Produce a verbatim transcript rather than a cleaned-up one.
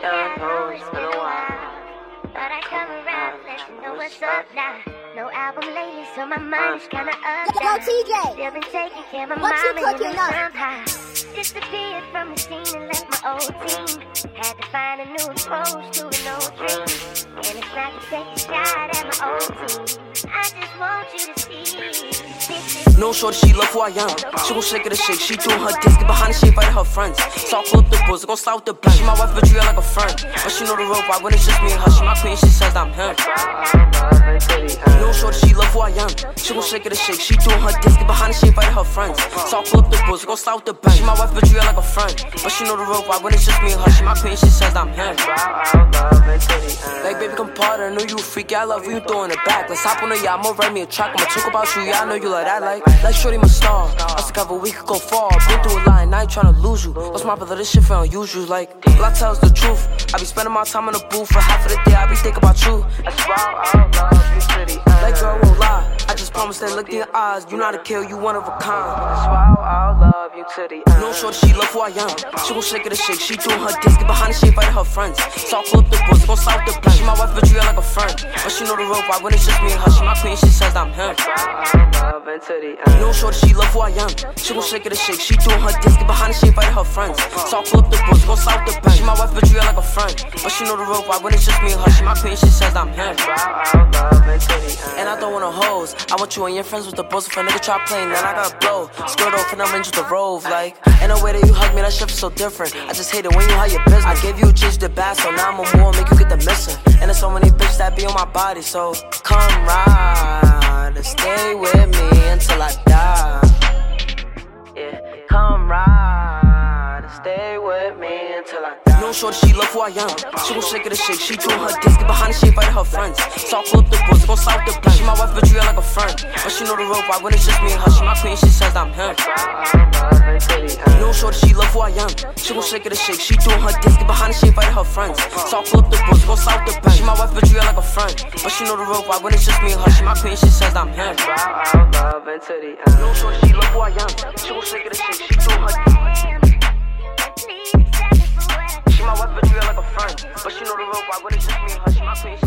Yeah, I know it's been a while. But I come around, let you know what's up now. No album lately, so my mind is kinda up Yo, down. T J, Still been taking care of my what you mom and cooking them up? somehow. Disappeared from the scene and left my old team. Had to find a new approach to an old dream. And it's not to take a shot at my old team. I just want you to see. This is No shorty, she love who I am. She gon' shake it a shake. She doing her disc, get behind the shade, fight her friends. So I pull up the bulls, gon' slide with the black. She my wife, but treat her like a friend. But she know the rope, why when it's just me and her. She my queen, she says I'm him. No shorty, she love who I am. She gon' shake it a shake. She doing her disc, get behind the shade, fight her friends. So I pull up the bulls, gon' slide with the black. She my wife, but treat her like a friend. But she know the rope, why when it's just me and her. She my queen, she says I'm him. Like baby, come part, I know you a freak. Yeah, I love when you throwing it back. Let's hop on the yacht, I'ma write me a track. I'ma talk about you, yeah, I know you like that. Like, like shorty, my star. Us together, we could go far. Been through a lot, and I ain't tryna lose you. Lost my brother, this shit feel unusual. Like, well, I tell us the truth. I be spending my time in the booth for half of the day. I be thinking about you. That's why I love you, city. Like, girl, won't lie. I just promise that look in your eyes. You not a kill, you one of a kind. That's why I love you, city. No shorty, she love who I am. She gon' shake it a shake. She doing her disc, get behind the shade, fight her friends. So I pull up the bulls, gon' slide with the black. She my wife, but treat her like a friend. But she know the rope, why when it's just me and her. She my queen, she says I'm him. No shorty, she love who I am. She gon' shake it a shake. She doing her disc, get behind the shade, fight her friends. So I pull up the bulls, gon' slide with the black. She my wife, but treat her like a friend. But she know the rope, why when it's just me and her. She my queen, she says I'm him. And I don't want no hoes. I want you and your friends with the bulls. If a nigga try playing, then I gotta blow. Skirt off and I'm in just the rove. Like, and the way that you hug me, that shit feels so different. I just hate it when you hide your business. I gave you a change the bad, so now I'm a more, make you get the missing. And there's so many bitches that be on my body, so come ride and stay with me until I die. Yeah, come ride and stay with me until I die. No shorty, she love who I am. She gon' shake it a shake. She doing her disc, get behind the shade, fight her friends. So I pull up the bulls, gon' slide with the black. She my wife, but treat her like a friend. But she know the rope, why when it's just me and her. She my queen, she says I'm him. No shorty, she love who I am. She gon' shake it a shake. She doing her disc, get behind the shade, fight her friends. So I pull up the bulls, gon' slide with the black. She my wife, but treat her like a friend. But she know the rope, why when it's just me and her. She my queen, she says I'm him. No shorty, she love who I am. She gon' shake it a shake. She doing her disc. She my wife, but treat her like a friend. But she know the rope, why when it's just me and her. She my queen.